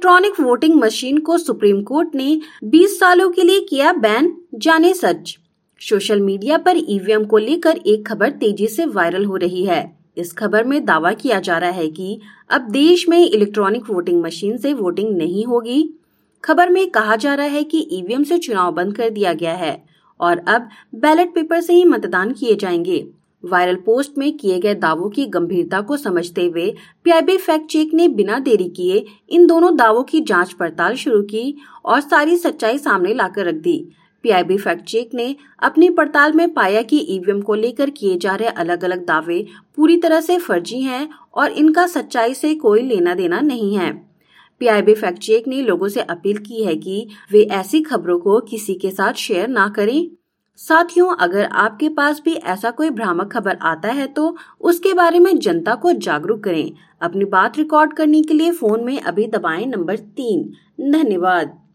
Electronic voting machine को supreme court ने 20 सालों के लिए किया बैन, जाने सच। सोशल मीडिया पर ईवीएम को लेकर एक खबर तेजी से वायरल हो रही है। इस खबर में दावा किया जा रहा है कि अब देश में इलेक्ट्रॉनिक वोटिंग मशीन से वोटिंग नहीं होगी। खबर में कहा जा रहा है कि ईवीएम से चुनाव बंद कर दिया गया है और अब बैलेट पेपर से ही मतदान किए जाएंगे। वायरल पोस्ट में किए गए दावों की गंभीरता को समझते हुए पीआईबी फैक्ट चेक ने बिना देरी किए इन दोनों दावों की जांच पड़ताल शुरू की और सारी सच्चाई सामने लाकर रख दी। पीआईबी फैक्ट चेक ने अपनी पड़ताल में पाया कि ईवीएम को लेकर किए जा रहे अलग अलग दावे पूरी तरह से फर्जी हैं और इनका सच्चाई से कोई लेना देना नहीं है। पीआईबी फैक्ट चेक ने लोगों से अपील की है कि वे ऐसी खबरों को किसी के साथ शेयर ना करें। साथियों, अगर आपके पास भी ऐसा कोई भ्रामक खबर आता है तो उसके बारे में जनता को जागरूक करें। अपनी बात रिकॉर्ड करने के लिए फोन में अभी दबाएं नंबर 3। धन्यवाद।